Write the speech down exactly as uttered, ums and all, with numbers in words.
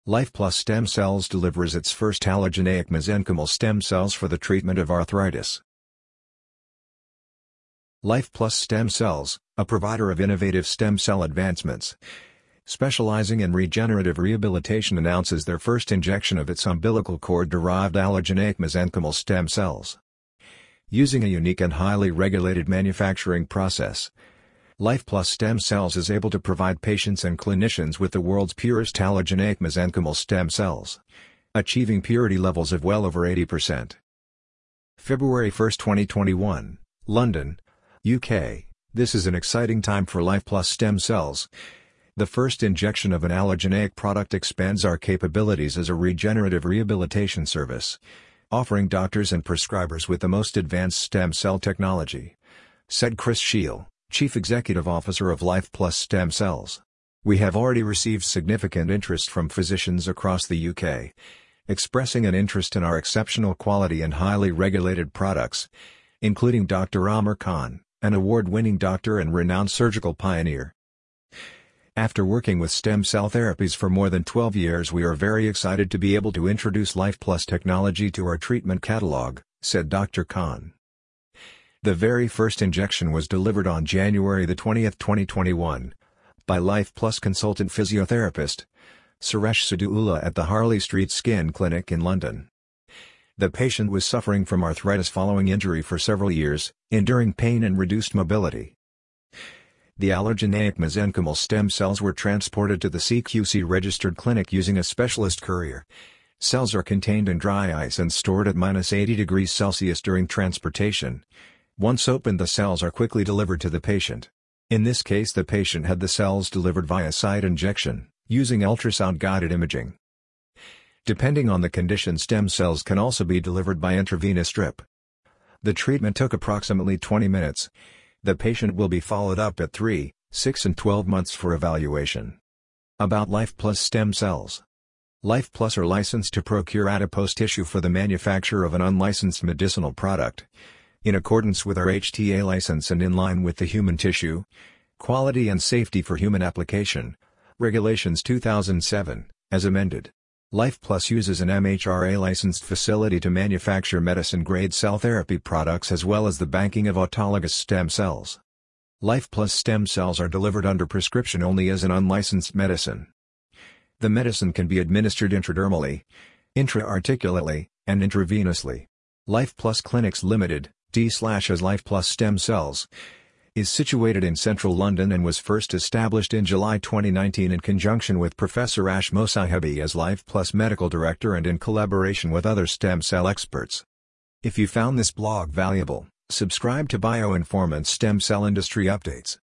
Life Plus Stem Cells delivers its first allogeneic mesenchymal stem cells for the treatment of arthritis. Life Plus Stem Cells, a provider of innovative stem cell advancements, specializing in regenerative rehabilitation, announces their first injection of its umbilical cord-derived allogeneic mesenchymal stem cells. Using a unique and highly regulated manufacturing process, Life Plus Stem Cells is able to provide patients and clinicians with the world's purest allogeneic mesenchymal stem cells, achieving purity levels of well over eighty percent. February first twenty twenty-one, London, U K. This is an exciting time for Life Plus Stem Cells. The first injection of an allogeneic product expands our capabilities as a regenerative rehabilitation service, offering doctors and prescribers with the most advanced stem cell technology, said Chris Scheel, Chief Executive Officer of Life Plus Stem Cells. We have already received significant interest from physicians across the U K, expressing an interest in our exceptional quality and highly regulated products, including Doctor Amar Khan, an award-winning doctor and renowned surgical pioneer. After working with stem cell therapies for more than twelve years, we are very excited to be able to introduce Life Plus technology to our treatment catalog, said Doctor Khan. The very first injection was delivered on January the twentieth twenty twenty-one, by Life Plus consultant physiotherapist, Suresh Sadulla at the Harley Street Skin Clinic in London. The patient was suffering from arthritis following injury for several years, enduring pain and reduced mobility. The allogeneic mesenchymal stem cells were transported to the C Q C-registered clinic using a specialist courier. Cells are contained in dry ice and stored at minus eighty degrees Celsius during transportation. Once opened, the cells are quickly delivered to the patient. In this case, the patient had the cells delivered via site injection, using ultrasound-guided imaging. Depending on the condition, stem cells can also be delivered by intravenous drip. The treatment took approximately twenty minutes. The patient will be followed up at three, six and twelve months for evaluation. About Life Plus Stem Cells. Life Plus are licensed to procure adipose tissue for the manufacture of an unlicensed medicinal product, in accordance with our H T A license and in line with the Human Tissue, Quality and Safety for Human Application, Regulations two thousand seven, as amended. Life Plus uses an M H R A-licensed facility to manufacture medicine-grade cell therapy products as well as the banking of autologous stem cells. Life Plus stem cells are delivered under prescription only as an unlicensed medicine. The medicine can be administered intradermally, intra-articulately, and intravenously. Life Plus Clinics Limited, D as Life Plus Stem Cells, is situated in central London and was first established in July twenty nineteen in conjunction with Professor Ash Mosahabi as Life Plus Medical Director and in collaboration with other stem cell experts. If you found this blog valuable, subscribe to BioInformant's Stem Cell Industry Updates.